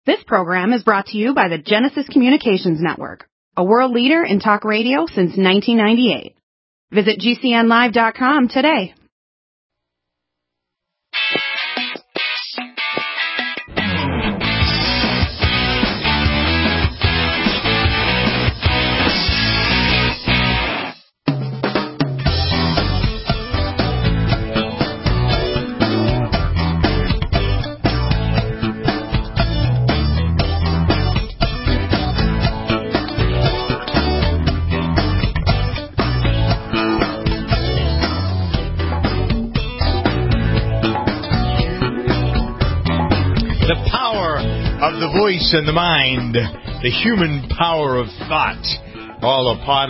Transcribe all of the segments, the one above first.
This program is brought to you by the Genesis Communications Network, a world leader in talk radio since 1998. Visit GCNlive.com today. The voice and the mind, the human power of thought, all a part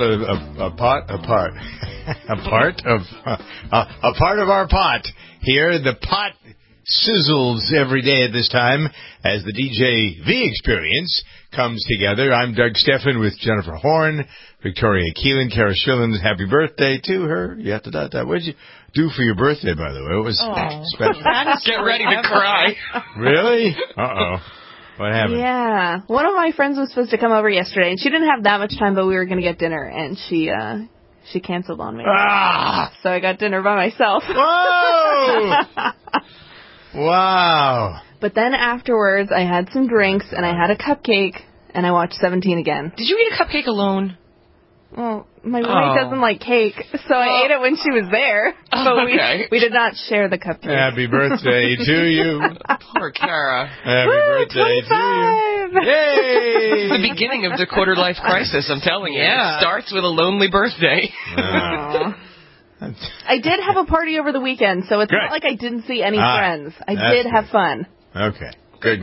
of our pot. Here, the pot sizzles every day at this time as the DJ V Experience comes together. I'm Doug Steffen with Jennifer Horn, Victoria Keelan, Kara Schillens. Happy birthday to her. You have to do that. What did you do for your birthday, by the way? It was special. Get ready to cry. Really? Uh-oh. What happened? Yeah. One of my friends was supposed to come over yesterday, and she didn't have that much time, but we were going to get dinner, and she canceled on me. So I got dinner by myself. Whoa! Wow. But then afterwards, I had some drinks, and I had a cupcake, and I watched 17 again. Did you eat a cupcake alone? Well, my roommate doesn't like cake, so I ate it when she was there. But we did not share the cupcake. Happy birthday to you. Poor Kara. Happy birthday 25. to you. Yay! The beginning of the quarter life crisis, I'm telling you. Yeah. It starts with a lonely birthday. I did have a party over the weekend, so it's not like I didn't see any friends. I did have fun. Okay. Good.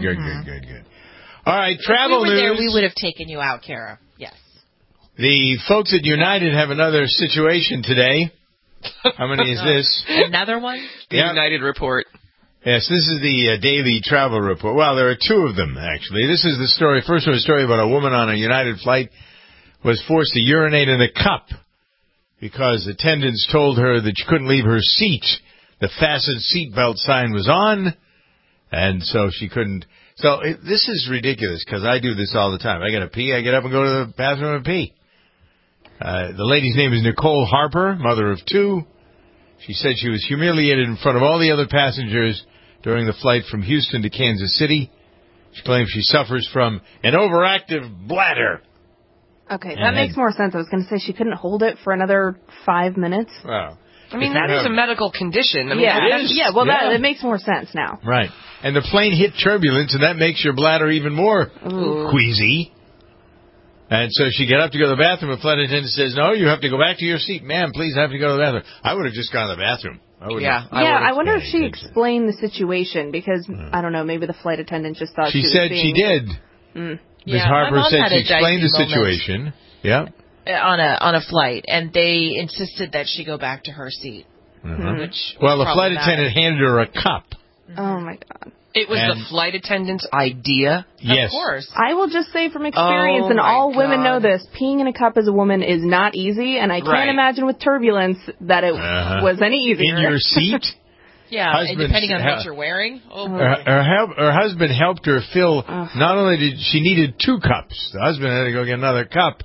All right, travel news. If we were there, we would have taken you out, Kara. Yes. The folks at United have another situation today. How many is this? Another one? The United report. Yes, this is the daily travel report. Well, there are two of them, actually. This is the story. First one, a story about a woman on a United flight was forced to urinate in a cup because attendants told her that she couldn't leave her seat. The fastened seatbelt sign was on, and so she couldn't. So this is ridiculous because I do this all the time. I got to pee. I get up and go to the bathroom and pee. The lady's name is Nicole Harper, mother of two. She said she was humiliated in front of all the other passengers during the flight from Houston to Kansas City. She claims she suffers from an overactive bladder. Okay, that makes more sense. I was going to say she couldn't hold it for another 5 minutes. Wow. I mean, that is a medical condition. I mean, it is. Yeah, well, that makes more sense now. Right. And the plane hit turbulence, and that makes your bladder even more queasy. And so she got up to go to the bathroom. The flight attendant says, no, you have to go back to your seat. Ma'am, please, I have to go to the bathroom. I would have just gone to the bathroom. I wonder if she explained the situation because, I don't know, maybe the flight attendant just thought she was said she did. Ms. Harper said she explained the situation. Yeah. On a flight, and they insisted that she go back to her seat. Well, the flight attendant handed her a cup. Oh, my God. It was the flight attendant's idea? Yes. Of course. I will just say from experience, and all women know this, peeing in a cup as a woman is not easy, and I can't imagine with turbulence that it was any easier. In your seat? And depending on what you're wearing. Her husband helped her fill, not only did she needed 2 cups, the husband had to go get another cup.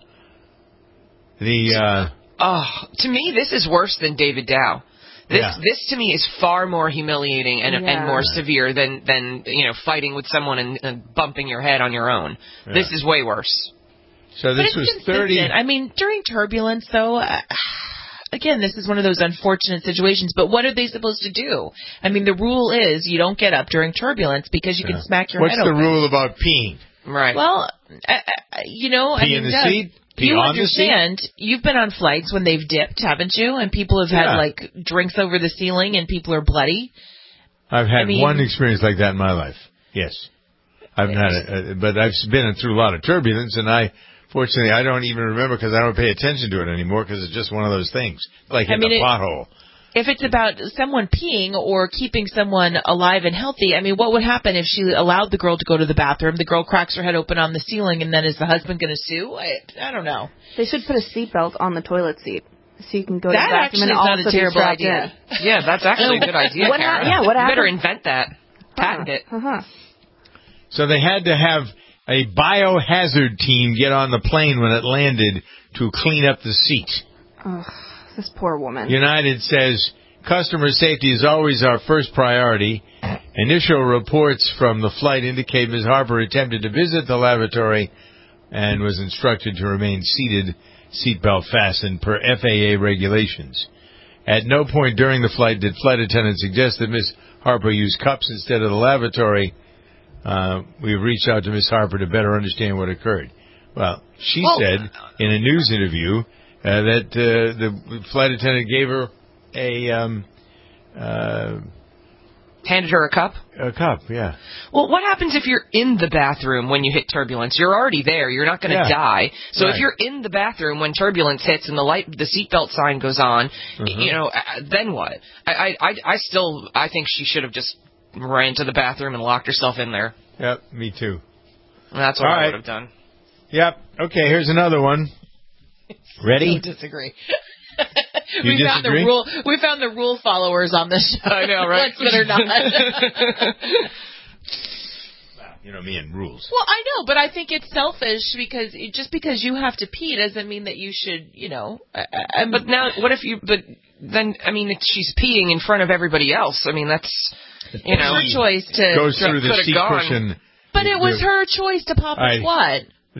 To me, this is worse than David Dow. This to me is far more humiliating and more severe than fighting with someone and bumping your head on your own. Yeah. This is way worse. So this was 30. I mean, during turbulence, though, again, this is one of those unfortunate situations. But what are they supposed to do? I mean, the rule is you don't get up during turbulence because you can smack your head open. What's the rule about peeing? Right. Well, pee in the seat. You understand, you've been on flights when they've dipped, haven't you? And people have had, drinks over the ceiling and people are bloody. I've had one experience like that in my life. Yes. I've had it, but I've been through a lot of turbulence, and fortunately, I don't even remember because I don't pay attention to it anymore because it's just one of those things, like in a pothole. If it's about someone peeing or keeping someone alive and healthy, I mean, what would happen if she allowed the girl to go to the bathroom? The girl cracks her head open on the ceiling, and then is the husband going to sue? I don't know. They should put a seatbelt on the toilet seat so you can go to the bathroom and also not a terrible idea. Yeah, that's actually a good idea, Kara. What happened? You better invent that. Patent it. So they had to have a biohazard team get on the plane when it landed to clean up the seat. Ugh, this poor woman. United says customer safety is always our first priority. Initial reports from the flight indicate Ms. Harper attempted to visit the lavatory and was instructed to remain seated, seatbelt fastened per FAA regulations. At no point during the flight did flight attendants suggest that Ms. Harper use cups instead of the lavatory. We've reached out to Ms. Harper to better understand what occurred. Well, she said in a news interview that the flight attendant gave her handed her a cup? A cup, yeah. Well, what happens if you're in the bathroom when you hit turbulence? You're already there. You're not going to die. So if you're in the bathroom when turbulence hits and the seatbelt sign goes on, then what? I think she should have just ran to the bathroom and locked herself in there. Yep, me too. And that's what I would have done. Yep. Okay, here's another one. Ready? I disagree. We found the rule followers on this show. I know, right? Let's or not. You know me and rules. Well, I know, but I think it's selfish because just because you have to pee doesn't mean that you should, But now, what if you? But then, if she's peeing in front of everybody else, that's her choice to goes through the seat cushion. But it was her choice to pop a squat.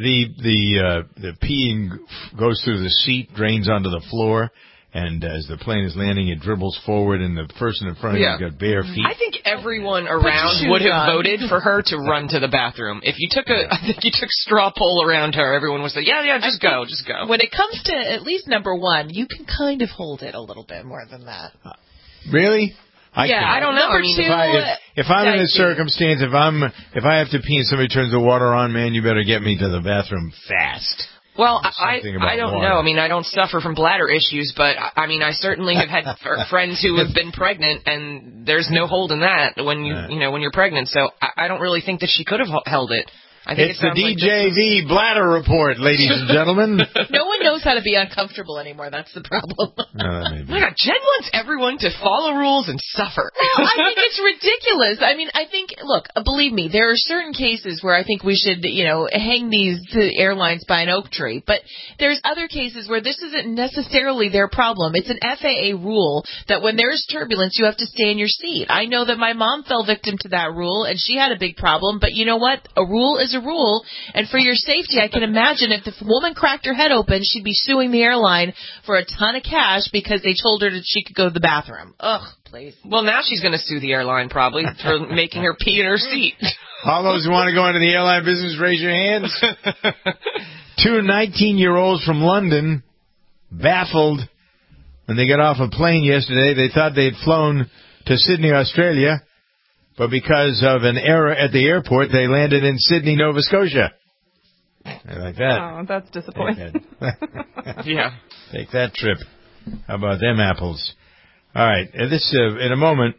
The peeing goes through the seat, drains onto the floor, and as the plane is landing, it dribbles forward, and the person in front of you's got bare feet. I think everyone around would have voted for her to run to the bathroom. If you took I think you took straw poll around her, everyone would say, yeah, just go. When it comes to at least number one, you can kind of hold it a little bit more than that. Really? I don't know. Number two, if I'm in a circumstance, if I have to pee and somebody turns the water on, man, you better get me to the bathroom fast. Well, I don't know. I don't suffer from bladder issues, but I certainly have had friends who have been pregnant, and there's no holding that when when you're pregnant. So I don't really think that she could have held it. I think it's the DJV bladder report, ladies and gentlemen. No one knows how to be uncomfortable anymore. That's the problem. Oh my God, Jen wants everyone to follow rules and suffer. No, I think it's ridiculous. Look, believe me, there are certain cases where I think we should, hang these airlines by an oak tree. But there's other cases where this isn't necessarily their problem. It's an FAA rule that when there's turbulence, you have to stay in your seat. I know that my mom fell victim to that rule, and she had a big problem. But you know what? A rule is a rule, and for your safety, I can imagine if the woman cracked her head open, she'd be suing the airline for a ton of cash because they told her that she could go to the bathroom. Ugh, please. Well, now she's going to sue the airline probably for making her pee in her seat. All those who want to go into the airline business, raise your hands. 2 19-year-olds from London, baffled when they got off a plane yesterday. They thought they'd flown to Sydney, Australia. But because of an error at the airport, they landed in Sydney, Nova Scotia. I like that. Oh, that's disappointing. Yeah. Take that trip. How about them apples? All right. This in a moment,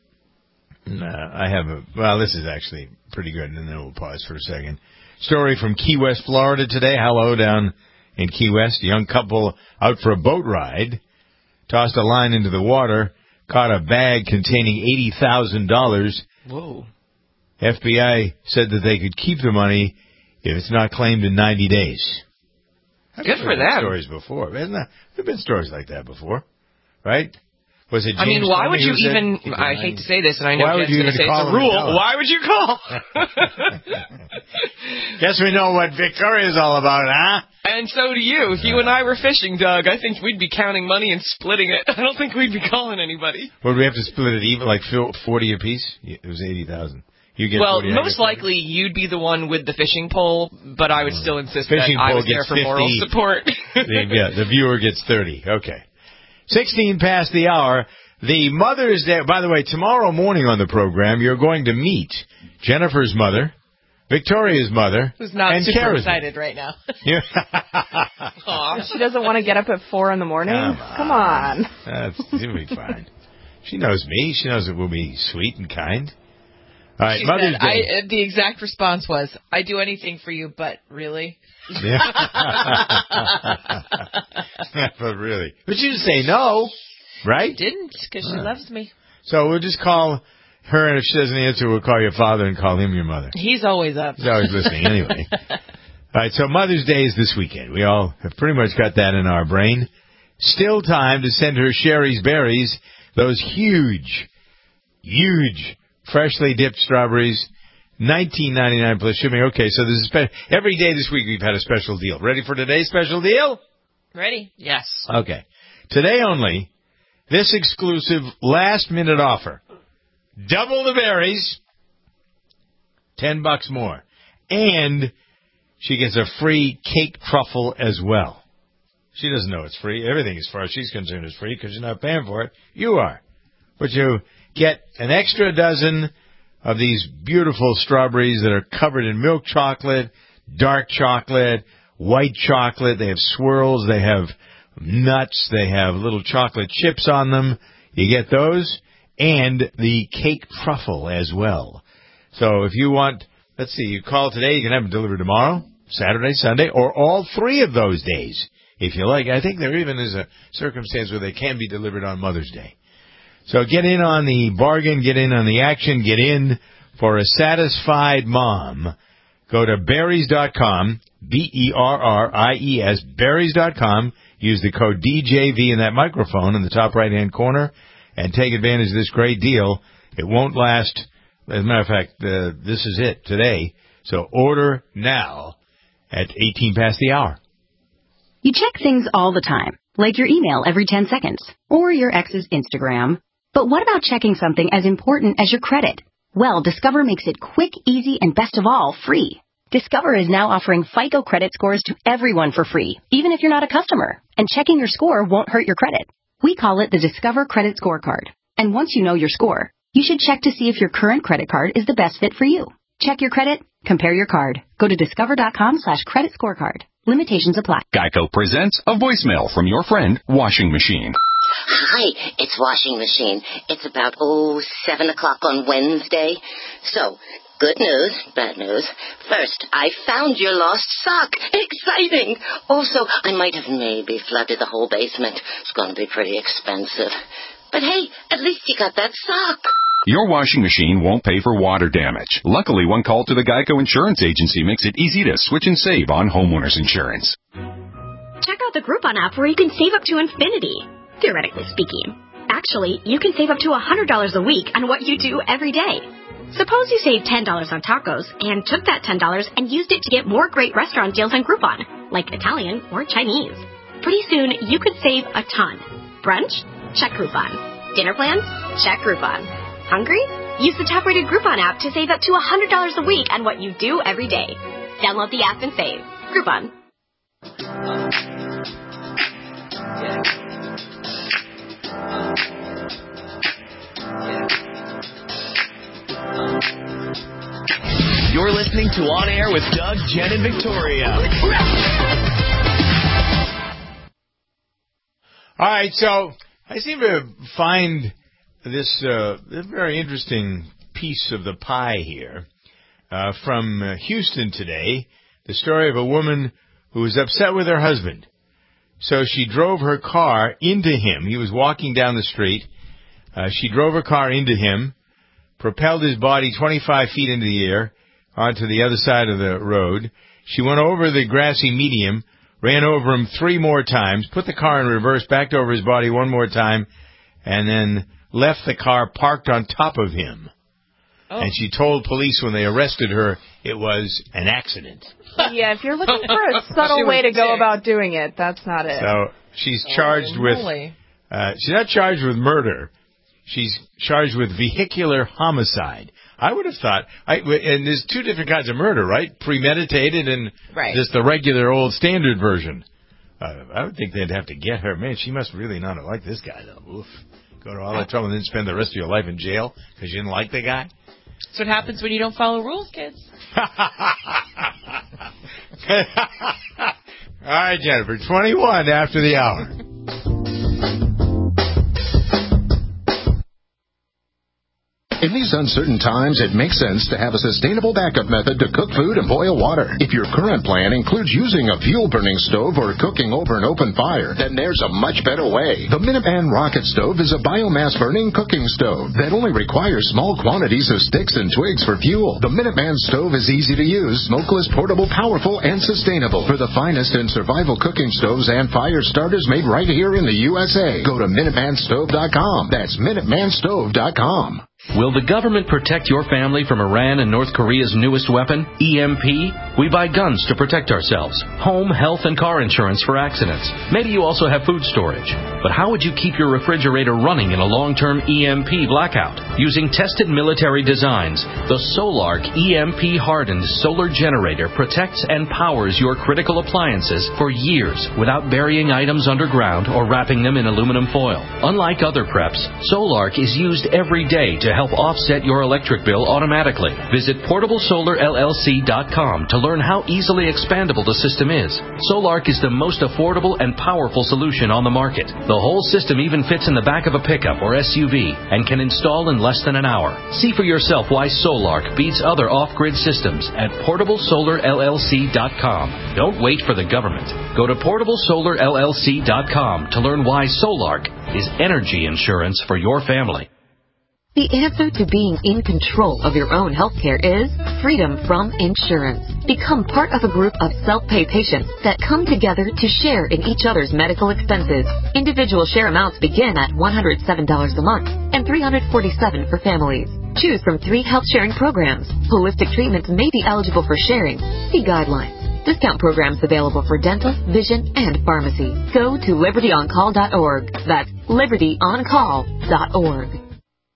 I have this is actually pretty good, and then we'll pause for a second. Story from Key West, Florida today. Hello, down in Key West. A young couple out for a boat ride tossed a line into the water, caught a bag containing $80,000. Whoa. FBI said that they could keep the money if it's not claimed in 90 days. Good for them. Stories before. There have been stories like that before, right? Was it James why would you even... I hate to say this, and I know Jen's going to say it's a rule. Why would you call? Guess we know what Victoria's all about, huh? And so do you. If you and I were fishing, Doug, I think we'd be counting money and splitting it. I don't think we'd be calling anybody. Would we have to split it even, like 40 apiece? It was 80,000. You get well, most likely you'd be the one with the fishing pole, but I would still insist that I was there for 50, moral support. The viewer gets 30. Okay. 16 past the hour. The Mother's Day. By the way, tomorrow morning on the program, you're going to meet Jennifer's mother, Victoria's mother, who's not and super Kara's excited right now. She doesn't want to get up at 4 in the morning? Come on. She'll be fine. She knows me. She knows that we'll be sweet and kind. All right, she Mother's said, Day. The exact response was, I do anything for you, but really? Yeah. But really. But you didn't say no, right? I didn't, because she loves me. So we'll just call Her, and if she doesn't answer, we'll call your father and call him your mother. He's always up. He's always listening anyway. All right, so Mother's Day is this weekend. We all have pretty much got that in our brain. Still time to send her Sherry's Berries, those huge, freshly dipped strawberries, $19.99 plus shipping. Okay, so this is every day this week we've had a special deal. Ready for today's special deal? Ready? Yes. Okay. Today only, this exclusive last-minute offer. Double the berries, $10 more. And she gets a free cake truffle as well. She doesn't know it's free. Everything, as far as she's concerned, is free because you're not paying for it. You are. But you get an extra dozen of these beautiful strawberries that are covered in milk chocolate, dark chocolate, white chocolate. They have swirls. They have nuts. They have little chocolate chips on them. You get those and the cake truffle as well. So if you want, let's see, you call today, you can have them delivered tomorrow, Saturday, Sunday, or all three of those days if you like. I think there even is a circumstance where they can be delivered on Mother's Day. So get in on the bargain, get in on the action, get in for a satisfied mom. Go to berries.com, Berries, berries.com. Use the code DJV in that microphone in the top right-hand corner and take advantage of this great deal. It won't last. As a matter of fact, this is it today. So order now at 18 past the hour. You check things all the time, like your email every 10 seconds, or your ex's Instagram. But what about checking something as important as your credit? Well, Discover makes it quick, easy, and best of all, free. Discover is now offering FICO credit scores to everyone for free, even if you're not a customer. And checking your score won't hurt your credit. We call it the Discover Credit Scorecard. And once you know your score, you should check to see if your current credit card is the best fit for you. Check your credit, compare your card. Go to discover.com/credit scorecard. Limitations apply. Geico presents a voicemail from your friend, Washing Machine. Hi, it's Washing Machine. It's about, 7 o'clock on Wednesday. So, good news, bad news. First, I found your lost sock. Exciting! Also, I might have maybe flooded the whole basement. It's going to be pretty expensive. But hey, at least you got that sock. Your washing machine won't pay for water damage. Luckily, one call to the Geico Insurance Agency makes it easy to switch and save on homeowners insurance. Check out the Groupon app where you can save up to infinity, theoretically speaking. Actually, you can save up to $100 a week on what you do every day. Suppose you saved $10 on tacos and took that $10 and used it to get more great restaurant deals on Groupon, like Italian or Chinese. Pretty soon, you could save a ton. Brunch? Check Groupon. Dinner plans? Check Groupon. Hungry? Use the top-rated Groupon app to save up to $100 a week on what you do every day. Download the app and save. Groupon. You're listening to On Air with Doug, Jen, and Victoria. All right, so I seem to find this very interesting piece of the pie here from Houston today, the story of a woman who was upset with her husband. So she drove her car into him. He was walking down the street. She drove her car into him, propelled his body 25 feet into the air onto the other side of the road. She went over the grassy median, ran over him 3 more times, put the car in reverse, backed over his body 1 more time, and then left the car parked on top of him. Oh. And she told police when they arrested her it was an accident. Yeah, if you're looking for a subtle way to go about doing it, that's not it. So she's charged with... she's not charged with murder. She's charged with vehicular homicide. I would have thought... and there's 2 different kinds of murder, right? Premeditated and just the regular old standard version. I would think they'd have to get her. Man, she must really not have liked this guy, though. Oof. Go to all that trouble and then spend the rest of your life in jail because you didn't like the guy? That's what happens when you don't follow rules, kids. All right, Jennifer, 21 after the hour. In these uncertain times, it makes sense to have a sustainable backup method to cook food and boil water. If your current plan includes using a fuel-burning stove or cooking over an open fire, then there's a much better way. The Minuteman Rocket Stove is a biomass-burning cooking stove that only requires small quantities of sticks and twigs for fuel. The Minuteman stove is easy to use, smokeless, portable, powerful, and sustainable. For the finest in survival cooking stoves and fire starters made right here in the USA, go to MinutemanStove.com. That's MinutemanStove.com. Will the government protect your family from Iran and North Korea's newest weapon, EMP? We buy guns to protect ourselves, home, health, and car insurance for accidents. Maybe you also have food storage. But how would you keep your refrigerator running in a long-term EMP blackout? Using tested military designs, the Solark EMP-hardened solar generator protects and powers your critical appliances for years without burying items underground or wrapping them in aluminum foil. Unlike other preps, Solark is used every day to help offset your electric bill automatically. Visit PortableSolarLLC.com to learn how easily expandable the system is. Solark is the most affordable and powerful solution on the market. The whole system even fits in the back of a pickup or SUV and can install in less than an hour. See for yourself why Solark beats other off-grid systems at PortableSolarLLC.com. Don't wait for the government. Go to PortableSolarLLC.com to learn why Solark is energy insurance for your family. The answer to being in control of your own healthcare is freedom from insurance. Become part of a group of self-pay patients that come together to share in each other's medical expenses. Individual share amounts begin at $107 a month and $347 for families. Choose from 3 health-sharing programs. Holistic treatments may be eligible for sharing. See guidelines. Discount programs available for dental, vision, and pharmacy. Go to LibertyOnCall.org. That's LibertyOnCall.org.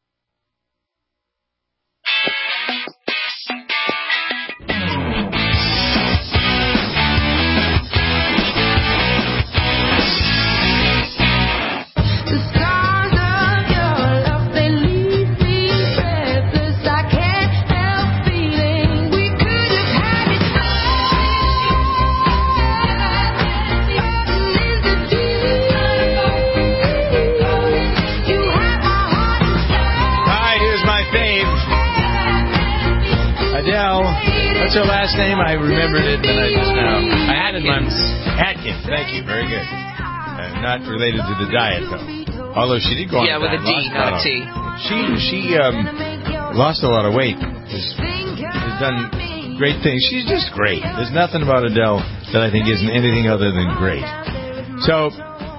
What's her last name? I remembered it, but I just now. I had it in my... Atkins. Thank you. Very good. Not related to the diet, though. Although she did go on with a D, not a T. She lost a lot of weight. She's done great things. She's just great. There's nothing about Adele that I think isn't anything other than great. So,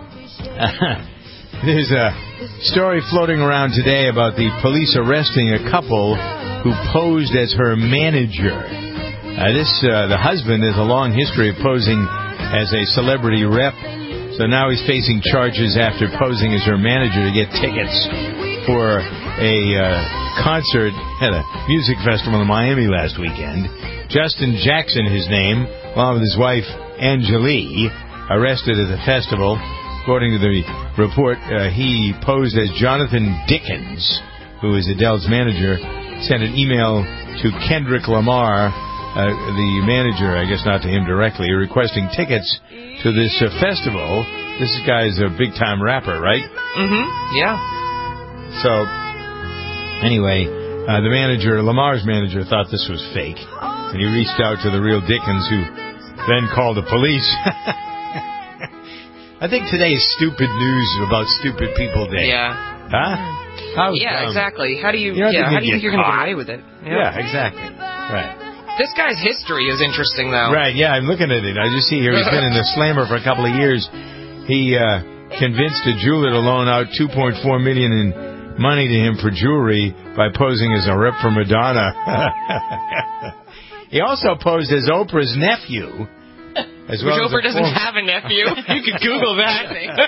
there's a story floating around today about the police arresting a couple who posed as her manager. The husband has a long history of posing as a celebrity rep, so now he's facing charges after posing as her manager to get tickets for a concert at a music festival in Miami last weekend. Justin Jackson, his name, along with his wife Angelique, arrested at the festival. According to the report, he posed as Jonathan Dickens, who is Adele's manager, sent an email to Kendrick Lamar, the manager, I guess not to him directly, requesting tickets to this festival. This guy's a big-time rapper, right? Mm-hmm, yeah. So, anyway, the manager, Lamar's manager, thought this was fake, and he reached out to the real Dickens, who then called the police. I think today is stupid news about stupid people day. Yeah. Huh? Exactly. How do you think you're going to get away with it? Yeah, exactly. Right. This guy's history is interesting, though. Right, yeah, I'm looking at it. I just see here he's been in the Slammer for a couple of years. He convinced a jeweler to loan out $2.4 million in money to him for jewelry by posing as a rep for Madonna. He also posed as Oprah's nephew. Which Oprah doesn't have a nephew. You could Google that.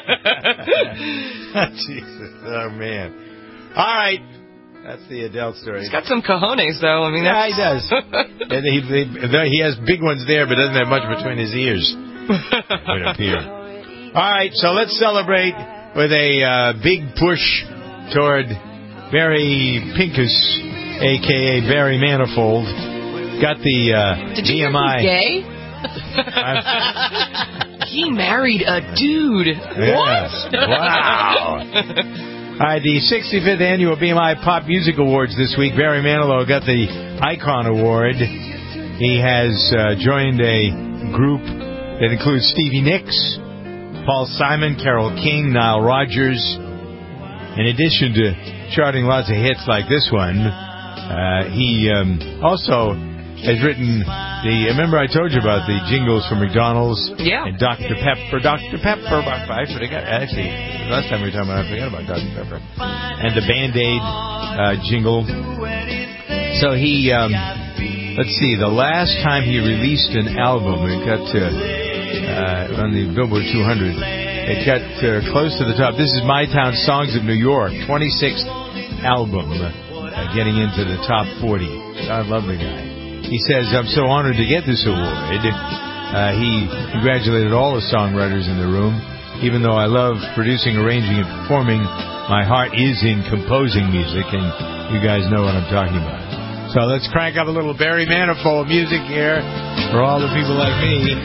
Jesus. Oh, man. All right. That's the Adele story. He's got some cojones, though. I mean, yeah, he does. And he has big ones there, but doesn't have much between his ears. It would appear. All right, so let's celebrate with a big push toward Barry Pincus, a.k.a. Barry Manifold. Got the Did BMI. You know he's gay? He married a dude. Yeah. What? Wow. All right, the 65th Annual BMI Pop Music Awards this week. Barry Manilow got the Icon Award. He has joined a group that includes Stevie Nicks, Paul Simon, Carole King, Nile Rodgers. In addition to charting lots of hits like this one, he also has written remember I told you about the jingles for McDonald's? Yeah. And Dr. Pepper. I forgot. Actually, last time we were talking about it, I forgot about Dr. Pepper. And the Band-Aid jingle. So he, let's see, the last time he released an album, it got on the Billboard 200, it got close to the top. This is My Town Songs of New York, 26th album, getting into the top 40. I love the guy. He says, I'm so honored to get this award. He congratulated all the songwriters in the room. Even though I love producing, arranging, and performing, my heart is in composing music, and you guys know what I'm talking about. So let's crank up a little Barry Manifold music here for all the people like me.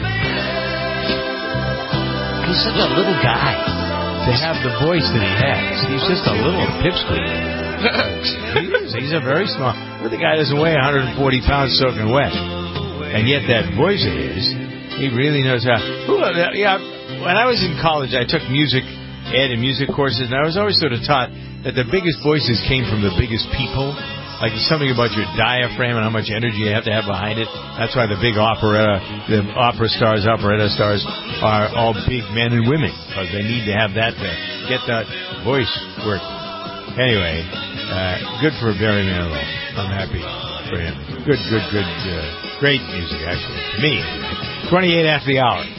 He's such a little guy to have the voice that he has. He's just a little pipsqueak. He's a very small. But the guy doesn't weigh 140 pounds soaking wet, and yet that voice of his, he really knows how. When I was in college, I took music ed and music courses, and I was always sort of taught that the biggest voices came from the biggest people. Like there's something about your diaphragm and how much energy you have to have behind it. That's why the big operetta stars are all big men and women, because they need to have that to get that voice working. Anyway, good for Barry Manilow. I'm happy for him. Good. Great music, actually. To me. 28 after the hour.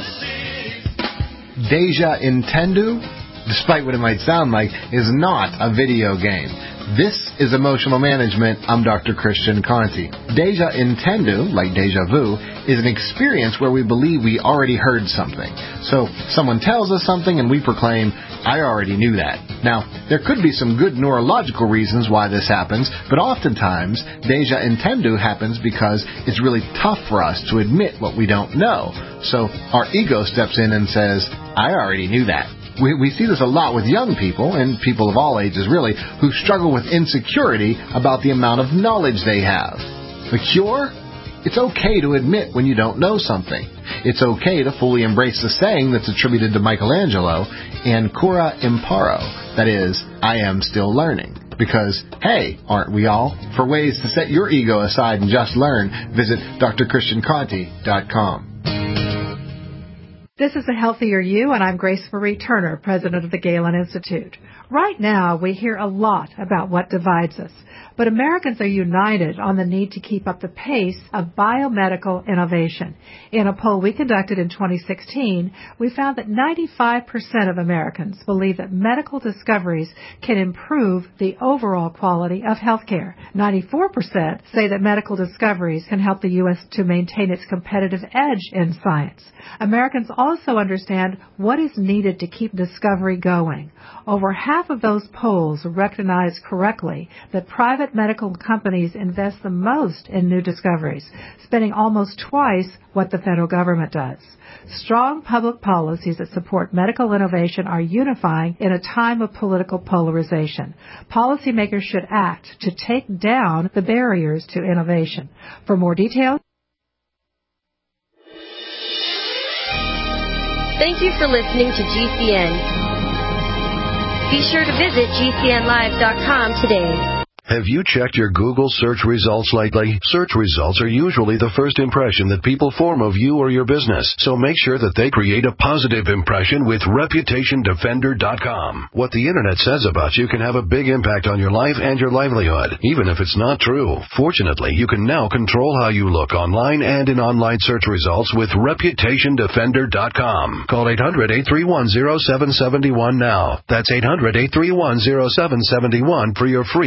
Deja Intendu, despite what it might sound like, is not a video game. This is Emotional Management. I'm Dr. Christian Conti. Deja Intendu, like deja vu, is an experience where we believe we already heard something. So someone tells us something and we proclaim, I already knew that. Now, there could be some good neurological reasons why this happens, but oftentimes, Deja Intendu happens because it's really tough for us to admit what we don't know. So our ego steps in and says, I already knew that. We see this a lot with young people, and people of all ages really, who struggle with insecurity about the amount of knowledge they have. The cure? It's okay to admit when you don't know something. It's okay to fully embrace the saying that's attributed to Michelangelo, ancora imparo, that is, I am still learning. Because, hey, aren't we all? For ways to set your ego aside and just learn, visit drchristianconti.com. This is A Healthier You, and I'm Grace Marie Turner, president of the Galen Institute. Right now, we hear a lot about what divides us, but Americans are united on the need to keep up the pace of biomedical innovation. In a poll we conducted in 2016, we found that 95% of Americans believe that medical discoveries can improve the overall quality of healthcare. 94% say that medical discoveries can help the U.S. to maintain its competitive edge in science. Americans also understand what is needed to keep discovery going. Over half of those polls recognize correctly that private medical companies invest the most in new discoveries, spending almost twice what the federal government does. Strong public policies that support medical innovation are unifying in a time of political polarization. Policymakers should act to take down the barriers to innovation. For more details, thank you for listening to GCN. Be sure to visit GCNlive.com today. Have you checked your Google search results lately? Search results are usually the first impression that people form of you or your business, so make sure that they create a positive impression with ReputationDefender.com. What the Internet says about you can have a big impact on your life and your livelihood, even if it's not true. Fortunately, you can now control how you look online and in online search results with ReputationDefender.com. Call 800-831-0771 now. That's 800-831-0771 for your free Reputation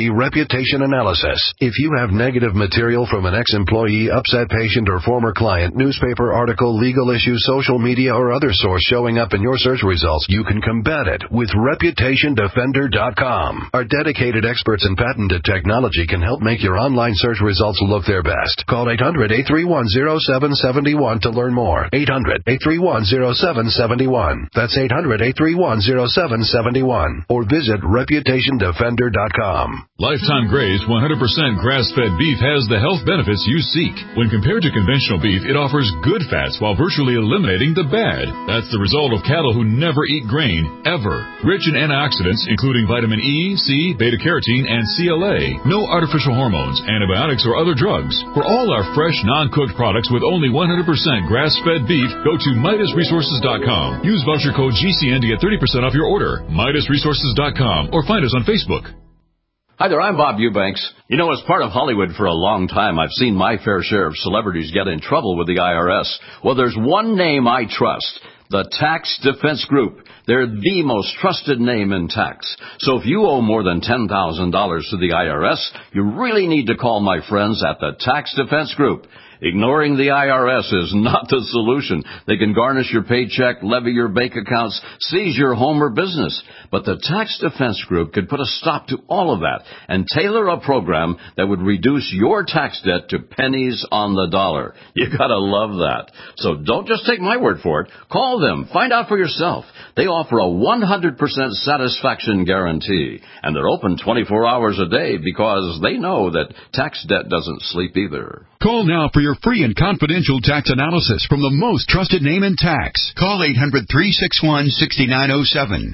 Reputation Analysis. If you have negative material from an ex-employee, upset patient, or former client, newspaper article, legal issue, social media, or other source showing up in your search results, you can combat it with ReputationDefender.com. Our dedicated experts in patented technology can help make your online search results look their best. Call 800-831-0771 to learn more. 800-831-0771. That's 800-831-0771. Or visit ReputationDefender.com. Lifetime Graze 100% grass-fed beef has the health benefits you seek. When compared to conventional beef, it offers good fats while virtually eliminating the bad. That's the result of cattle who never eat grain, ever. Rich in antioxidants, including vitamin E, C, beta-carotene, and CLA. No artificial hormones, antibiotics, or other drugs. For all our fresh, non-cooked products with only 100% grass-fed beef, go to MidasResources.com. Use voucher code GCN to get 30% off your order. MidasResources.com or find us on Facebook. Hi there, I'm Bob Eubanks. You know, as part of Hollywood for a long time, I've seen my fair share of celebrities get in trouble with the IRS. Well, there's one name I trust, the Tax Defense Group. They're the most trusted name in tax. So if you owe more than $10,000 to the IRS, you really need to call my friends at the Tax Defense Group. Ignoring the IRS is not the solution. They can garnish your paycheck, levy your bank accounts, seize your home or business. But the Tax Defense Group could put a stop to all of that and tailor a program that would reduce your tax debt to pennies on the dollar. You gotta love that. So don't just take my word for it. Call them. Find out for yourself. They offer a 100% satisfaction guarantee. And they're open 24 hours a day because they know that tax debt doesn't sleep either. Call now for your free and confidential tax analysis from the most trusted name in tax. Call 800-361-6907.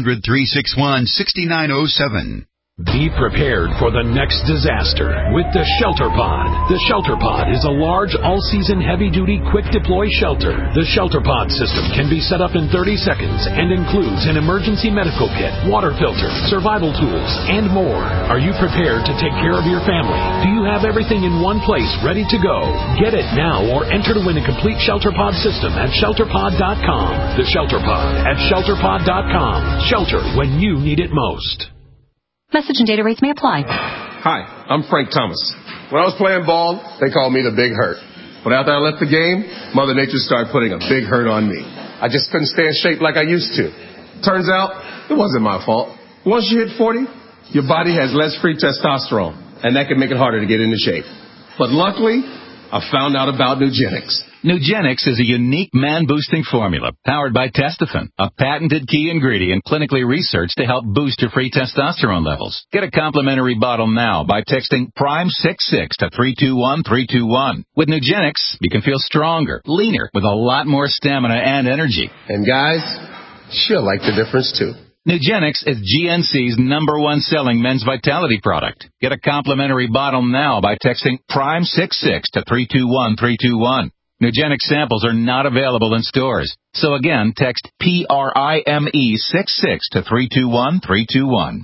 800-361-6907. Be prepared for the next disaster with the Shelter Pod. The Shelter Pod is a large, all-season, heavy-duty, quick-deploy shelter. The Shelter Pod system can be set up in 30 seconds and includes an emergency medical kit, water filter, survival tools, and more. Are you prepared to take care of your family? Do you have everything in one place ready to go? Get it now or enter to win a complete Shelter Pod system at ShelterPod.com. The Shelter Pod at ShelterPod.com. Shelter when you need it most. Message and data rates may apply. Hi, I'm Frank Thomas. When I was playing ball, they called me the Big Hurt. But after I left the game, Mother Nature started putting a big hurt on me. I just couldn't stay in shape like I used to. Turns out, it wasn't my fault. Once you hit 40, your body has less free testosterone, and that can make it harder to get into shape. But luckily, I found out about Nugenix. Nugenix is a unique man-boosting formula powered by Testofen, a patented key ingredient clinically researched to help boost your free testosterone levels. Get a complimentary bottle now by texting PRIME66 to 321321. With Nugenix, you can feel stronger, leaner, with a lot more stamina and energy. And guys, she'll like the difference too. Nugenix is GNC's #1 selling men's vitality product. Get a complimentary bottle now by texting PRIME66 to 321321. Nugenix samples are not available in stores. So again, text PRIME66 to 321321.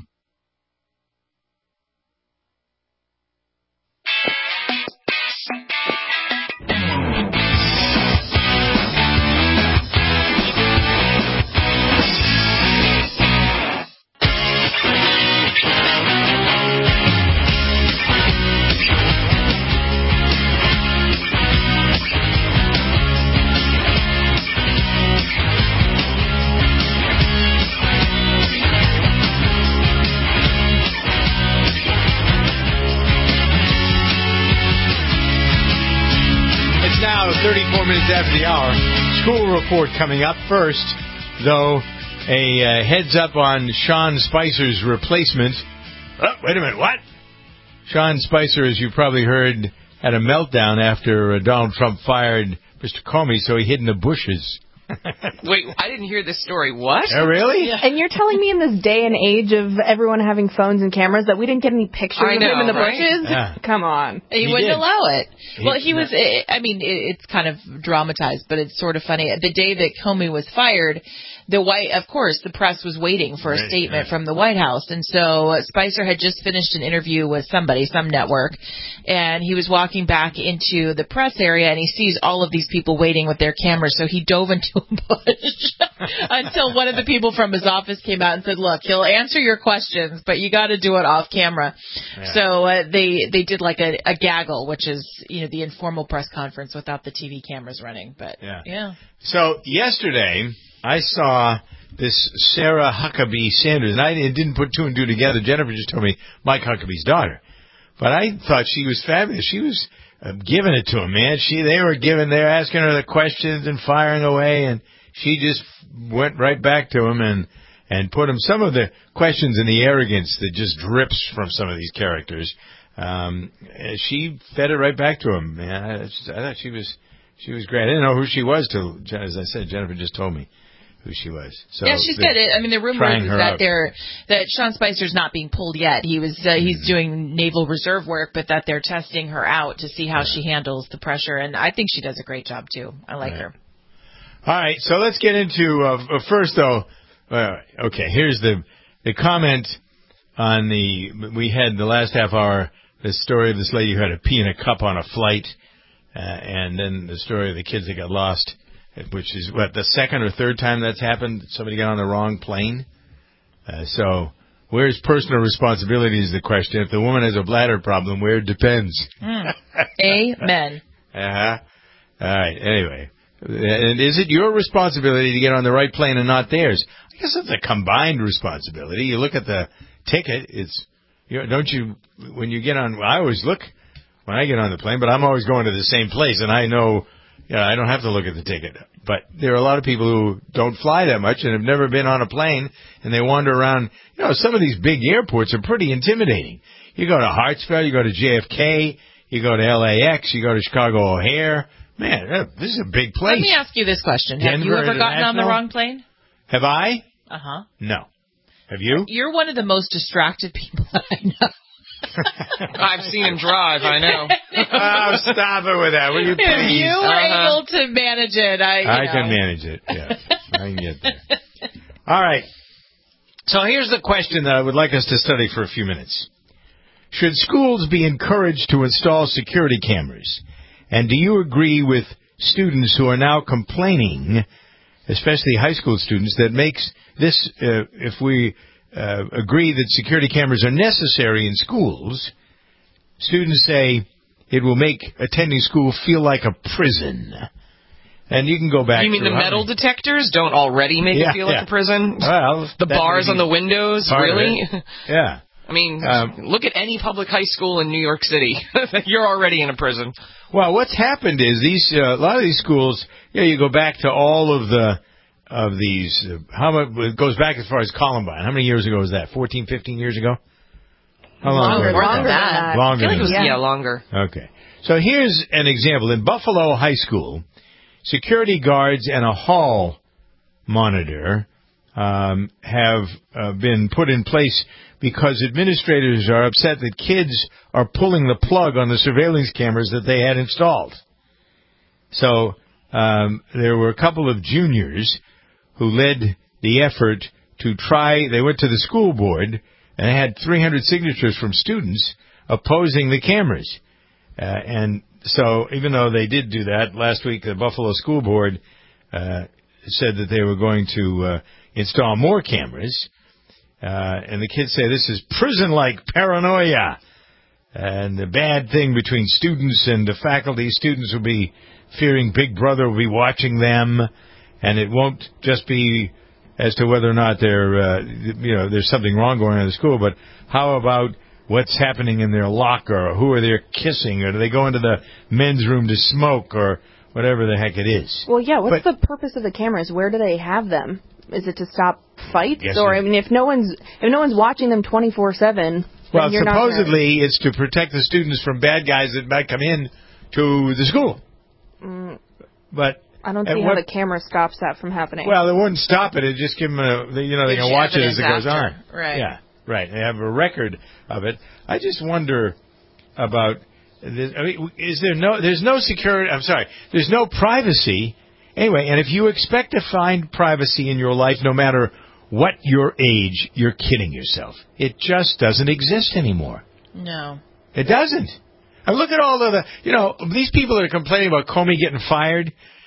It's now 34 minutes after the hour. School report coming up first, though, a heads up on Sean Spicer's replacement. Oh, wait a minute, what? Sean Spicer, as you probably heard, had a meltdown after Donald Trump fired Mr. Comey, so he hid in the bushes. Wait, I didn't hear this story. What? Oh, really? And you're telling me in this day and age of everyone having phones and cameras that we didn't get any pictures of him in the bushes? Yeah. Come on. He wouldn't allow it. Well, he was, I mean, it's kind of dramatized, but it's sort of funny. The day that Comey was fired, of course, the press was waiting for a statement from the White House. And so Spicer had just finished an interview with somebody, some network, and he was walking back into the press area, and he sees all of these people waiting with their cameras, so he dove into a bush. Until one of the people from his office came out and said, look, he'll answer your questions, but you got to do it off camera. Yeah. So they did like a gaggle, which is, the informal press conference without the TV cameras running. But yeah. So yesterday I saw this Sarah Huckabee Sanders, and I didn't put two and two together. Jennifer just told me Mike Huckabee's daughter. But I thought she was fabulous. She was giving it to him, man. They're asking her the questions and firing away, and she just went right back to him and put him some of the questions and the arrogance that just drips from some of these characters. She fed it right back to him, man. I thought she was great. I didn't know who she was till, as I said, Jennifer just told me who she was. So yeah, she's good. I mean, the rumor is that Sean Spicer's not being pulled yet. He's doing Naval Reserve work, but that they're testing her out to see how she handles the pressure. And I think she does a great job too. I like her. All right, so let's get into first though. Okay, here's the comment on we had the last half hour the story of this lady who had to pee in a cup on a flight, and then the story of the kids that got lost. Which is, the second or third time that's happened? Somebody got on the wrong plane? So, where's personal responsibility is the question. If the woman has a bladder problem, where it depends. Amen. All right, anyway. And is it your responsibility to get on the right plane and not theirs? I guess it's a combined responsibility. You look at the ticket, when you get on, I always look when I get on the plane, but I'm always going to the same place, and I know, I don't have to look at the ticket. But there are a lot of people who don't fly that much and have never been on a plane, and they wander around. Some of these big airports are pretty intimidating. You go to Hartsfield, you go to JFK, you go to LAX, you go to Chicago O'Hare. Man, this is a big place. Let me ask you this question. Have you ever gotten on the wrong plane? Have I? Uh-huh. No. Have you? You're one of the most distracted people that I know. I've seen him drive, I know. Oh, stop it with that, will you please? If you were able to manage it, I can manage it, yeah. I can get there. All right. So here's the question that I would like us to study for a few minutes. Should schools be encouraged to install security cameras? And do you agree with students who are now complaining, especially high school students, that makes this, if we agree that security cameras are necessary in schools, students say it will make attending school feel like a prison. And you can go back. You mean the metal detectors don't already make it feel like a prison? Well, the bars on the windows, really? Yeah. I mean, look at any public high school in New York City. You're already in a prison. Well, what's happened is a lot of these schools, you go back to all of these, it goes back as far as Columbine. How many years ago was that? 14, 15 years ago? How long ago? Longer than that. Longer I feel like it was, longer. Okay. So here's an example. In Buffalo High School, security guards and a hall monitor have been put in place because administrators are upset that kids are pulling the plug on the surveillance cameras that they had installed. So there were a couple of juniors who led the effort to try. They went to the school board and had 300 signatures from students opposing the cameras. And so even though they did do that, last week the Buffalo School Board said that they were going to install more cameras. And the kids say this is prison-like paranoia. And the bad thing between students and the faculty, students will be fearing Big Brother will be watching them. And it won't just be as to whether or not there's something wrong going on in the school, but how about what's happening in their locker, or who are they kissing, or do they go into the men's room to smoke, or whatever the heck it is. Well, yeah, what's the purpose of the cameras? Where do they have them? Is it to stop fights? Or, I mean, if no one's watching them 24/7... Well, supposedly it's to protect the students from bad guys that might come in to the school. But I don't see how the camera stops that from happening. Well, it wouldn't stop it. It'd just give them they can watch it as it goes on. Right. Yeah, right. They have a record of it. I just wonder about this. I mean, there's no security. I'm sorry. There's no privacy. Anyway, and if you expect to find privacy in your life, no matter what your age, you're kidding yourself. It just doesn't exist anymore. No. It doesn't. I look at all of these people that are complaining about Comey getting fired.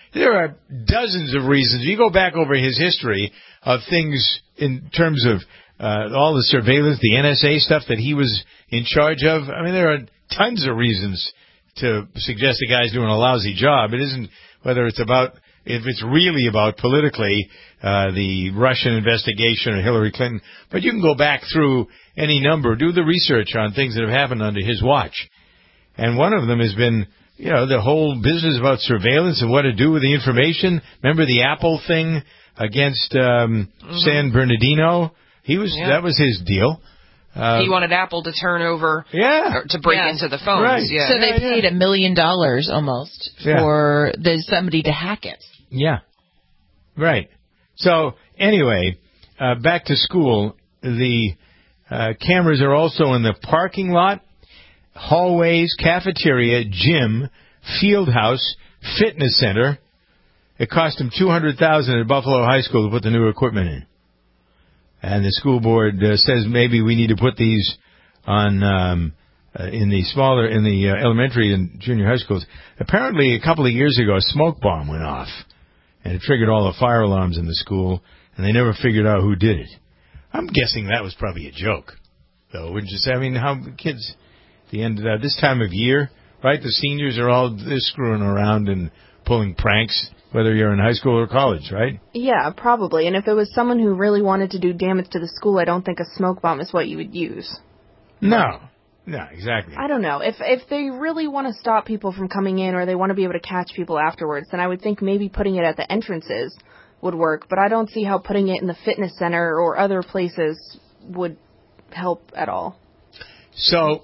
there are dozens of reasons. You go back over his history of things in terms of all the surveillance, the NSA stuff that he was in charge of. I mean, there are tons of reasons to suggest the guy's doing a lousy job. It isn't whether it's about, if it's really about politically, the Russian investigation or Hillary Clinton. But you can go back through any number, do the research on things that have happened under his watch. And one of them has been, the whole business about surveillance and what to do with the information. Remember the Apple thing against San Bernardino? That was his deal. He wanted Apple to turn over, to break into the phones. Right. Yeah. So they paid $1 million almost for somebody to hack it. Yeah. Right. So anyway, back to school. The cameras are also in the parking lot, hallways, cafeteria, gym, field house, fitness center. It cost him $200,000 at Buffalo High School to put the new equipment in. And the school board says maybe we need to put these on in the elementary and junior high schools. Apparently, a couple of years ago, a smoke bomb went off, and it triggered all the fire alarms in the school, and they never figured out who did it. I'm guessing that was probably a joke, though, wouldn't you say? I mean, how kids, at the end of this time of year, right? The seniors are they're screwing around and pulling pranks, whether you're in high school or college, right? Yeah, probably. And if it was someone who really wanted to do damage to the school, I don't think a smoke bomb is what you would use. No, exactly. I don't know. If they really want to stop people from coming in or they want to be able to catch people afterwards, then I would think maybe putting it at the entrances would work. But I don't see how putting it in the fitness center or other places would help at all. So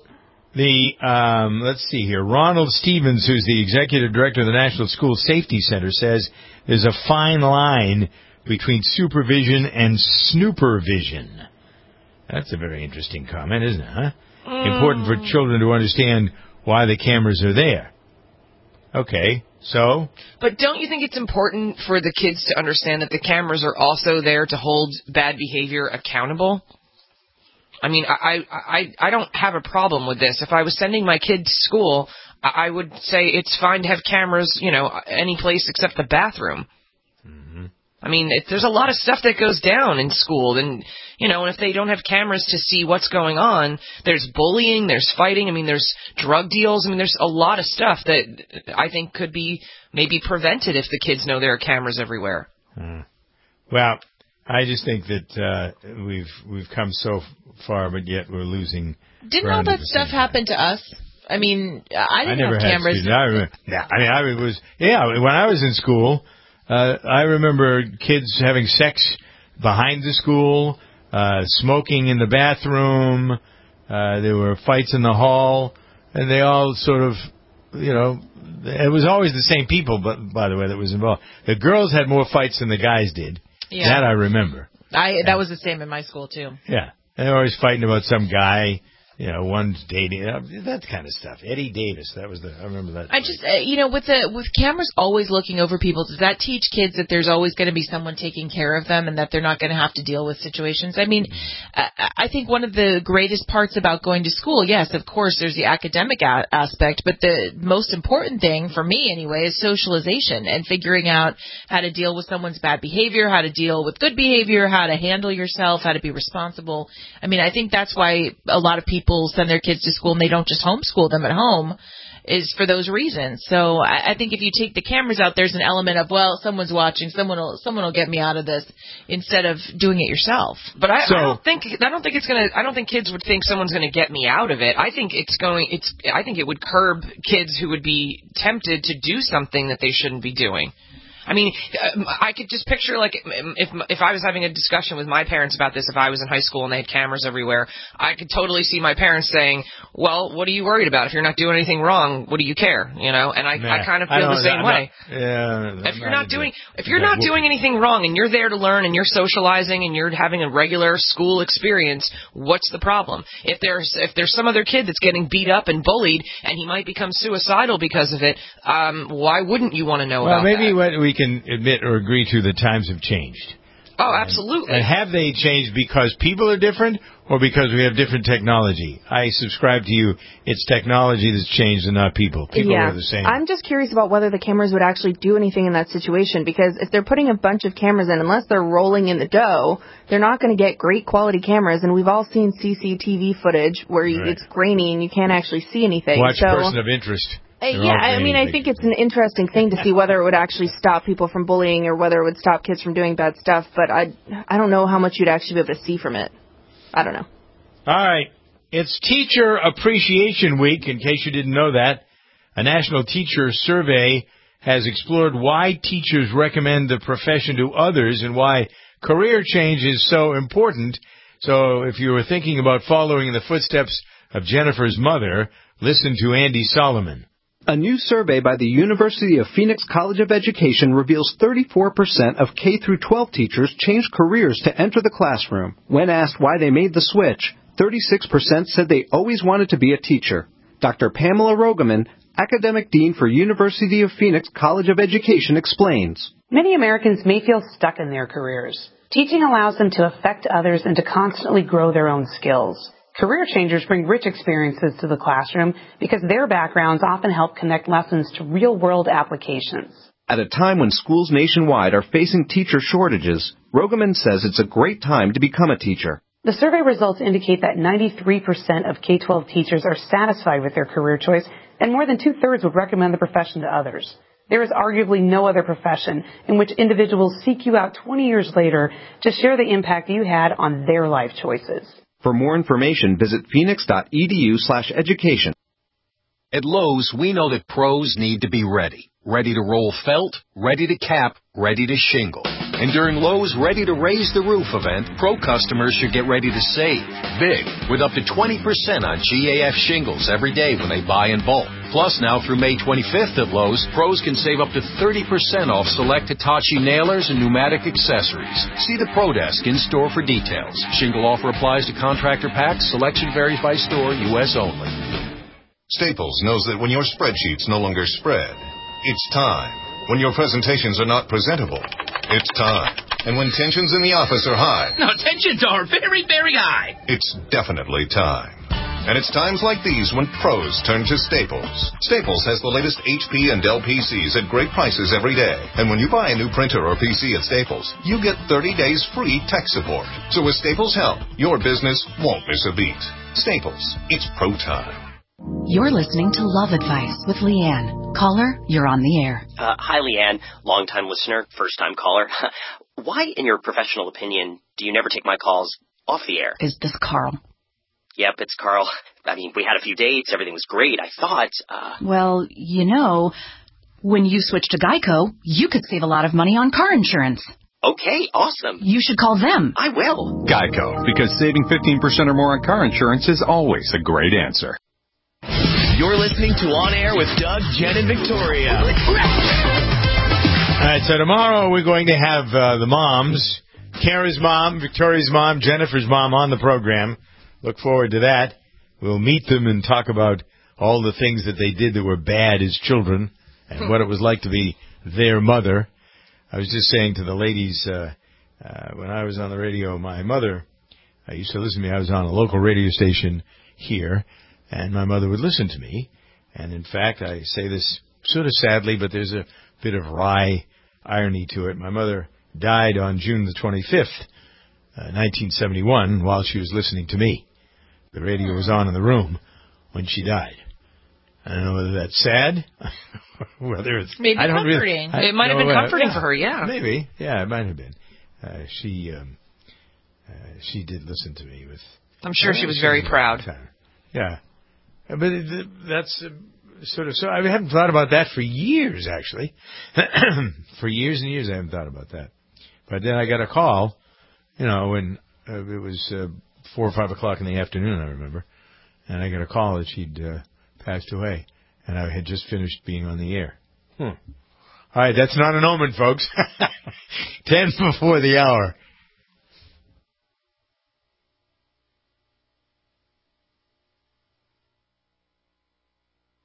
let's see here. Ronald Stevens, who's the executive director of the National School Safety Center, says there's a fine line between supervision and snoopervision. That's a very interesting comment, isn't it, huh? Important for children to understand why the cameras are there. Okay, so? But don't you think it's important for the kids to understand that the cameras are also there to hold bad behavior accountable? I mean, I don't have a problem with this. If I was sending my kid to school, I would say it's fine to have cameras, any place except the bathroom. Mm-hmm. I mean, there's a lot of stuff that goes down in school, and if they don't have cameras to see what's going on, there's bullying, there's fighting, I mean, there's drug deals, I mean, there's a lot of stuff that I think could be maybe prevented if the kids know there are cameras everywhere. Well, I just think that we've come so far, but yet we're losing. Didn't all that stuff happen to us? I mean, I didn't have cameras. When I was in school, I remember kids having sex behind the school, smoking in the bathroom. There were fights in the hall, and they all sort of, it was always the same people, but by the way, that was involved. The girls had more fights than the guys did. Yeah. That I remember. That was the same in my school, too. Yeah. And they were always fighting about some guy, one's dating, that kind of stuff. Eddie Davis, I remember that. I just, with cameras always looking over people, does that teach kids that there's always going to be someone taking care of them and that they're not going to have to deal with situations? I mean, I think one of the greatest parts about going to school, yes, of course, there's the academic aspect, but the most important thing, for me anyway, is socialization and figuring out how to deal with someone's bad behavior, how to deal with good behavior, how to handle yourself, how to be responsible. I mean, I think that's why a lot of people send their kids to school and they don't just homeschool them at home, is for those reasons. So I think if you take the cameras out, there's an element of, well, someone's watching, someone will get me out of this, instead of doing it yourself. But I don't think kids would think someone's going to get me out of it. I think I think it would curb kids who would be tempted to do something that they shouldn't be doing. I mean, I could just picture, like, if I was having a discussion with my parents about this, if I was in high school and they had cameras everywhere, I could totally see my parents saying, well, what are you worried about? If you're not doing anything wrong, what do you care? And I kind of feel the same way. If you're not doing anything wrong and you're there to learn and you're socializing and you're having a regular school experience, what's the problem? If there's some other kid that's getting beat up and bullied and he might become suicidal because of it, why wouldn't you want to know about that? Well, maybe what we can admit or agree to, the times have changed. Oh, absolutely. And have they changed because people are different or because we have different technology? I subscribe to you. It's technology that's changed and not people. People are the same. I'm just curious about whether the cameras would actually do anything in that situation, because if they're putting a bunch of cameras in, unless they're rolling in the dough, they're not going to get great quality cameras. And we've all seen CCTV footage where it's grainy and you can't actually see anything. Watch Person of Interest. I mean, I think it's an interesting thing to see whether it would actually stop people from bullying or whether it would stop kids from doing bad stuff, but I don't know how much you'd actually be able to see from it. I don't know. All right. It's Teacher Appreciation Week, in case you didn't know that. A national teacher survey has explored why teachers recommend the profession to others and why career change is so important. So if you were thinking about following in the footsteps of Jennifer's mother, listen to Andy Solomon. A new survey by the University of Phoenix College of Education reveals 34% of K-12 teachers changed careers to enter the classroom. When asked why they made the switch, 36% said they always wanted to be a teacher. Dr. Pamela Rogaman, Academic Dean for University of Phoenix College of Education, explains. Many Americans may feel stuck in their careers. Teaching allows them to affect others and to constantly grow their own skills. Career changers bring rich experiences to the classroom because their backgrounds often help connect lessons to real-world applications. At a time when schools nationwide are facing teacher shortages, Rogaman says it's a great time to become a teacher. The survey results indicate that 93% of K-12 teachers are satisfied with their career choice, and more than two-thirds would recommend the profession to others. There is arguably no other profession in which individuals seek you out 20 years later to share the impact you had on their life choices. For more information, visit phoenix.edu/education. At Lowe's, we know that pros need to be ready. Ready to roll felt, ready to cap, ready to shingle. And during Lowe's Ready to Raise the Roof event, pro customers should get ready to save big with up to 20% on GAF shingles every day when they buy in bulk. Plus, now through May 25th at Lowe's, pros can save up to 30% off select Hitachi nailers and pneumatic accessories. See the Pro Desk in-store for details. Shingle offer applies to contractor packs. Selection varies by store, U.S. only. Staples knows that when your spreadsheets no longer spread, it's time. When your presentations are not presentable, it's time. And when tensions in the office are high... No, tensions are very, very high. It's definitely time. And it's times like these when pros turn to Staples. Staples has the latest HP and Dell PCs at great prices every day. And when you buy a new printer or PC at Staples, you get 30 days free tech support. So with Staples' help, your business won't miss a beat. Staples, it's pro time. You're listening to Love Advice with Leanne. Caller, you're on the air. Hi, Leanne. Long-time listener, first-time caller. Why, in your professional opinion, do you never take my calls off the air? Is this Carl? Yep, it's Carl. I mean, we had a few dates. Everything was great. I thought, Well, you know, when you switch to Geico, you could save a lot of money on car insurance. Okay, awesome. You should call them. I will. Geico, because saving 15% or more on car insurance is always a great answer. You're listening to On Air with Doug, Jen, and Victoria. All right, so tomorrow we're going to have the moms, Kara's mom, Victoria's mom, Jennifer's mom on the program. Look forward to that. We'll meet them and talk about all the things that they did that were bad as children and what it was like to be their mother. I was just saying to the ladies, when I was on the radio, my mother used to listen to me. I was on a local radio station here, and my mother would listen to me. And, in fact, I say this sort of sadly, but there's a bit of wry irony to it. My mother died on June the 25th, 1971, while she was listening to me. The radio was on in the room when she died. I don't know whether that's sad, whether it's... Maybe comforting. It might have been comforting for her, yeah. Maybe. Yeah, it might have been. She did listen to me with... I'm sure she was very proud. Yeah. But that's sort of... So I haven't thought about that for years, actually. For years and years I haven't thought about that. But then I got a call, when it was 4 or 5 o'clock in the afternoon, I remember. And I got a call that she'd passed away. And I had just finished being on the air. All right, that's not an omen, folks. 10 before the hour.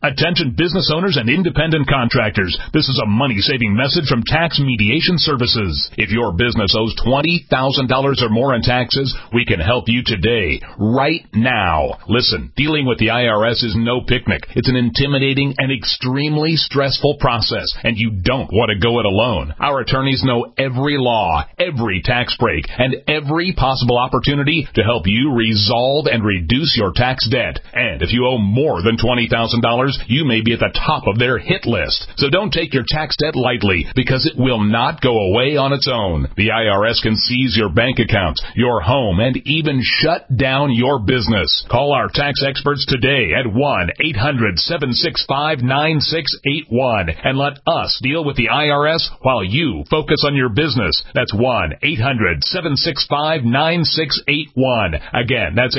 Attention business owners and independent contractors. This is a money-saving message from Tax Mediation Services. If your business owes $20,000 or more in taxes, we can help you today, right now. Listen, dealing with the IRS is no picnic. It's an intimidating and extremely stressful process, and you don't want to go it alone. Our attorneys know every law, every tax break, and every possible opportunity to help you resolve and reduce your tax debt. And if you owe more than $20,000, you may be at the top of their hit list. So don't take your tax debt lightly, because it will not go away on its own. The IRS can seize your bank accounts, your home, and even shut down your business. Call our tax experts today at 1-800-765-9681 and let us deal with the IRS while you focus on your business. That's 1-800-765-9681. Again, that's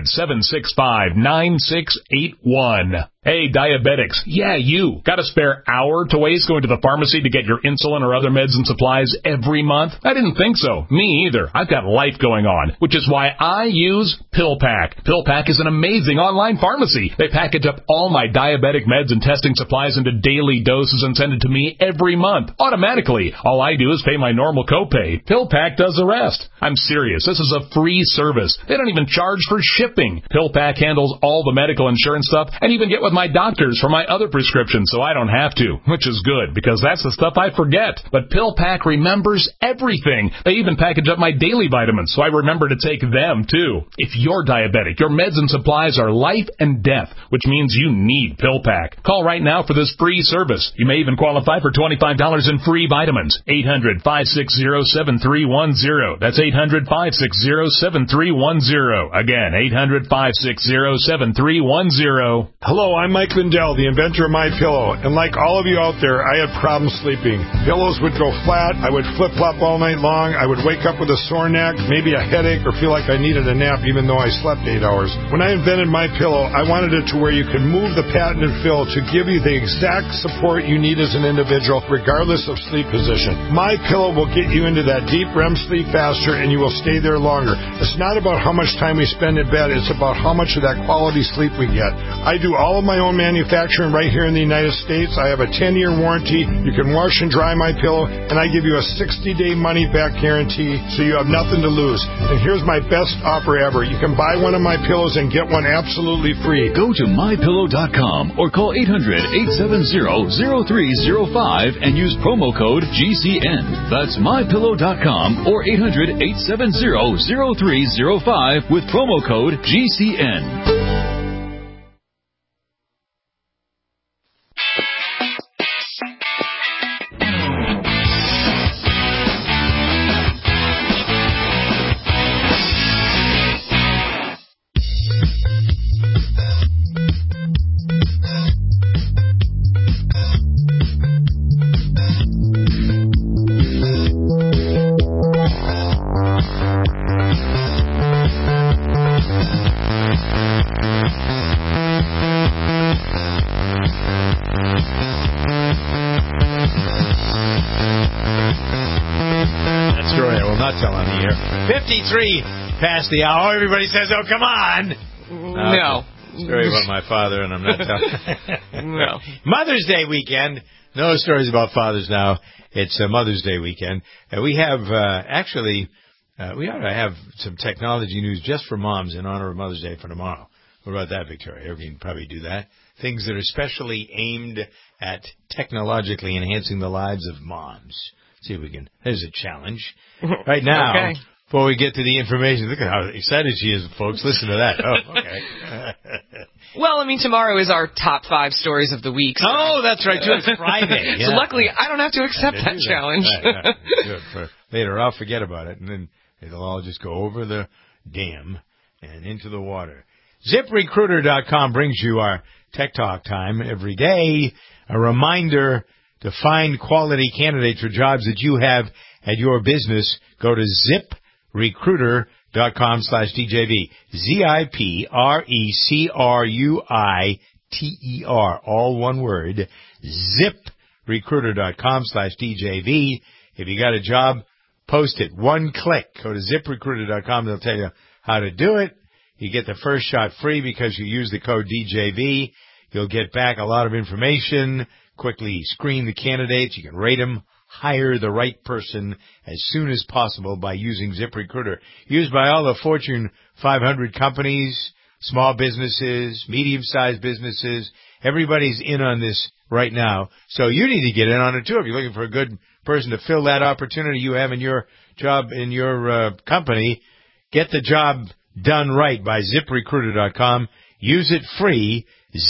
800-765-9681. Hey, diabetics. Yeah, you. Got a spare hour to waste going to the pharmacy to get your insulin or other meds and supplies every month? I didn't think so. Me either. I've got life going on, which is why I use PillPack. PillPack is an amazing online pharmacy. They package up all my diabetic meds and testing supplies into daily doses and send it to me every month, automatically. All I do is pay my normal copay. PillPack does the rest. I'm serious. This is a free service. They don't even charge for shipping. PillPack handles all the medical insurance stuff and even get with my doctors for my other prescriptions, so I don't have to, which is good, because that's the stuff I forget. But PillPack remembers everything. They even package up my daily vitamins, so I remember to take them, too. If you're diabetic, your meds and supplies are life and death, which means you need PillPack. Call right now for this free service. You may even qualify for $25 in free vitamins. 800-560-7310. That's 800-560-7310. Again, 800-560-7310. Hello, I'm Mike Lindell, the inventor of MyPillow, and like all of you out there, I had problems sleeping. Pillows would go flat, I would flip-flop all night long, I would wake up with a sore neck, maybe a headache, or feel like I needed a nap even though I slept 8 hours. When I invented MyPillow, I wanted it to where you could move the patented fill to give you the exact support you need as an individual, regardless of sleep position. MyPillow will get you into that deep REM sleep faster, and you will stay there longer. It's not about how much time we spend in bed, it's about how much of that quality sleep we get. I do all of my own manufacturing right here in the United States. I have a 10-year warranty. You can wash and dry my pillow, and I give you a 60-day money-back guarantee, so you have nothing to lose. And here's my best offer ever. You can buy one of my pillows and get one absolutely free. Go to MyPillow.com or call 800-870-0305 and use promo code GCN. That's MyPillow.com or 800-870-0305 with promo code GCN. On the air. 53 past the hour. Everybody says, oh, come on. No. Story about my father, and I'm not telling. No. Mother's Day weekend. No stories about fathers now. It's Mother's Day weekend. We have, we ought to have some technology news just for moms in honor of Mother's Day for tomorrow. What about that, Victoria? We can probably do that. Things that are specially aimed at technologically enhancing the lives of moms. See if we can. There's a challenge. Right now, okay. Before we get to the information, look at how excited she is, folks. Listen to that. Oh, okay. Well, I mean, tomorrow is our top 5 stories of the week. So oh, that's right, too. It's Friday. Yeah. So luckily, I don't have to accept that challenge. Right. Good. For later, I'll forget about it, and then it'll all just go over the dam and into the water. ZipRecruiter.com brings you our Tech Talk time every day. A reminder to find quality candidates for jobs that you have at your business. Go to ZipRecruiter.com/DJV. ZipRecruiter, all one word. ZipRecruiter.com/DJV. If you got a job, post it. One click. Go to ZipRecruiter.com. They'll tell you how to do it. You get the first shot free because you use the code DJV. You'll get back a lot of information, quickly screen the candidates. You can rate them, hire the right person as soon as possible by using ZipRecruiter. Used by all the Fortune 500 companies, small businesses, medium-sized businesses. Everybody's in on this right now. So you need to get in on it, too. If you're looking for a good person to fill that opportunity you have in your job, in your company, get the job done right by ZipRecruiter.com. Use it free.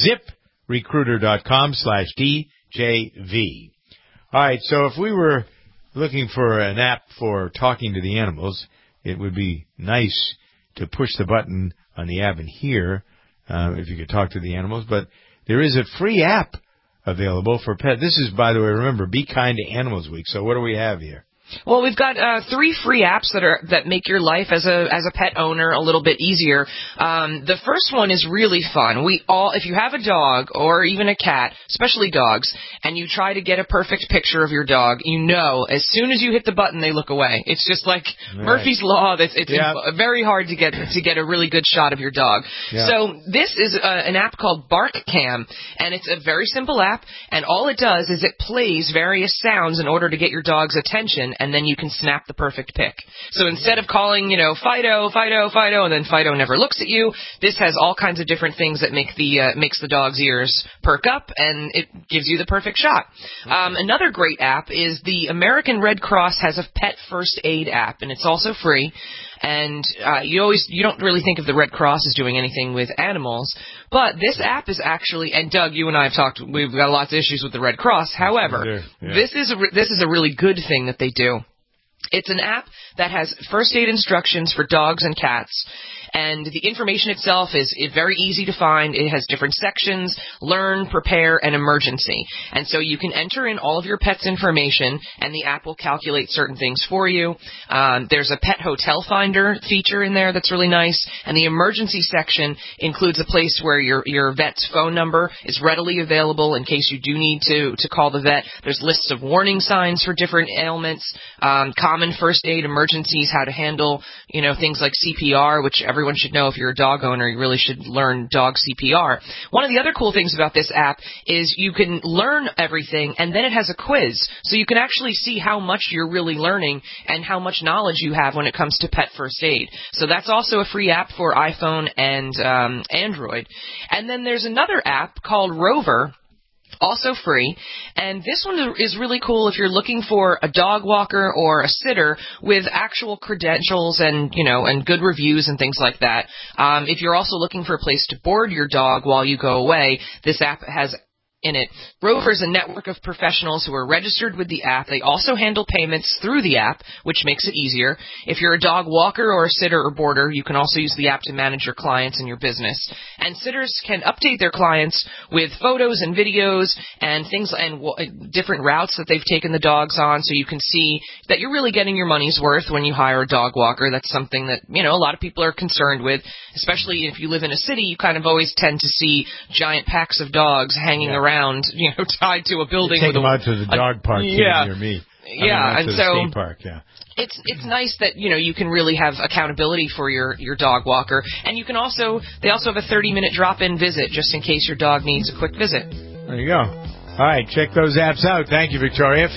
ZipRecruiter.com/DJV. All right, so if we were looking for an app for talking to the animals, it would be nice to push the button on the app in here if you could talk to the animals. But there is a free app available for pet. This is, by the way, remember, Be Kind to Animals Week. So what do we have here? Well, we've got 3 free apps that make your life as a pet owner a little bit easier. The first one is really fun. If you have a dog or even a cat, especially dogs, and you try to get a perfect picture of your dog, you know as soon as you hit the button, they look away. It's just like Murphy's Law. It's very hard to get a really good shot of your dog. Yeah. So this is an app called BarkCam, and it's a very simple app, and all it does is it plays various sounds in order to get your dog's attention, and then you can snap the perfect pic. So instead of calling, Fido, Fido, Fido, and then Fido never looks at you, this has all kinds of different things that makes the dog's ears perk up, and it gives you the perfect shot. Another great app is the American Red Cross has a pet first aid app, and it's also free. And you don't really think of the Red Cross as doing anything with animals, but this app is actually, and Doug, you and I have talked, we've got lots of issues with the Red Cross. However, this is a really good thing that they do. It's an app that has first aid instructions for dogs and cats. And the information itself is very easy to find. It has different sections: learn, prepare, and emergency. And so you can enter in all of your pet's information, and the app will calculate certain things for you. There's a pet hotel finder feature in there that's really nice. And the emergency section includes a place where your vet's phone number is readily available in case you do need to call the vet. There's lists of warning signs for different ailments, common first aid emergencies, how to handle, things like CPR, which everyone should know. If you're a dog owner, you really should learn dog CPR. One of the other cool things about this app is you can learn everything, and then it has a quiz. So you can actually see how much you're really learning and how much knowledge you have when it comes to pet first aid. So that's also a free app for iPhone and Android. And then there's another app called Rover, also free, and this one is really cool if you're looking for a dog walker or a sitter with actual credentials and good reviews and things like that. If you're also looking for a place to board your dog while you go away, this app has in it. Rover is a network of professionals who are registered with the app. They also handle payments through the app, which makes it easier. If you're a dog walker or a sitter or boarder, you can also use the app to manage your clients and your business. And sitters can update their clients with photos and videos and things and different routes that they've taken the dogs on, so you can see that you're really getting your money's worth when you hire a dog walker. That's something that, a lot of people are concerned with, especially if you live in a city. You kind of always tend to see giant packs of dogs hanging around, tied to a building. Take them out to the dog park near me. And so state park, it's nice that you can really have accountability for your dog walker, and they also have a 30-minute drop-in visit just in case your dog needs a quick visit. There you go. All right, check those apps out. Thank you, Victoria.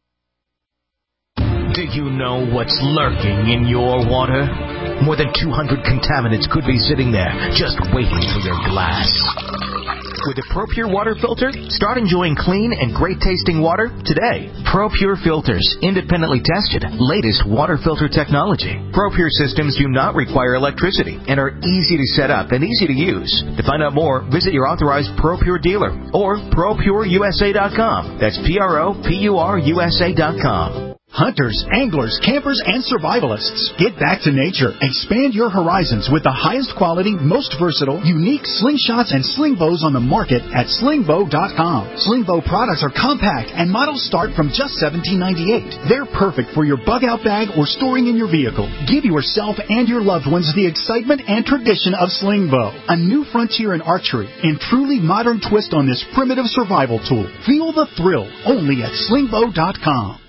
Do you know what's lurking in your water? More than 200 contaminants could be sitting there just waiting for your glass. With a ProPure water filter, start enjoying clean and great-tasting water today. ProPure filters, independently tested, latest water filter technology. ProPure systems do not require electricity and are easy to set up and easy to use. To find out more, visit your authorized ProPure dealer or ProPureUSA.com. That's ProPureUSA.com. Hunters, anglers, campers, and survivalists. Get back to nature. Expand your horizons with the highest quality, most versatile, unique slingshots and sling bows on the market at slingbow.com. Slingbow products are compact and models start from just $17.98. They're perfect for your bug out bag or storing in your vehicle. Give yourself and your loved ones the excitement and tradition of Slingbow, a new frontier in archery and truly modern twist on this primitive survival tool. Feel the thrill only at slingbow.com.